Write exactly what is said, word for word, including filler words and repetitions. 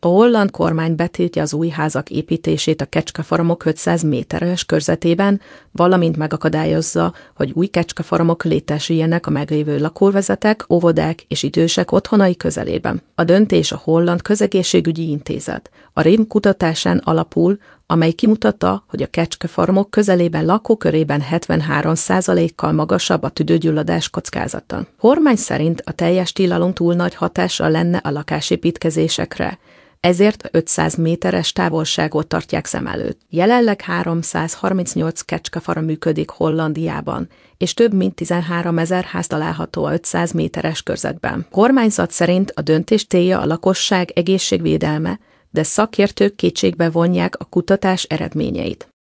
A holland kormány betiltja az új házak építését a kecskefarmok ötszáz méteres körzetében, valamint megakadályozza, hogy új kecskefarmok létesüljenek a meglévő lakóvezetek, óvodák és idősek otthonai közelében. A döntés a Holland Közegészségügyi Intézet a rém kutatásán alapul, amely kimutatta, hogy a kecskefarmok közelében lakókörében hetvenhárom százalékkal magasabb a tüdőgyulladás kockázata. Kormány szerint a teljes tilalom túl nagy hatással lenne a lakásépítkezésekre, ezért ötszáz méteres távolságot tartják szem előtt. Jelenleg háromszázharmincnyolc kecskefarm működik Hollandiában, és több mint tizenháromezer ház található a ötszáz méteres körzetben. Kormányzat szerint a döntés célja a lakosság egészségvédelme, de szakértők kétségbe vonják a kutatás eredményeit.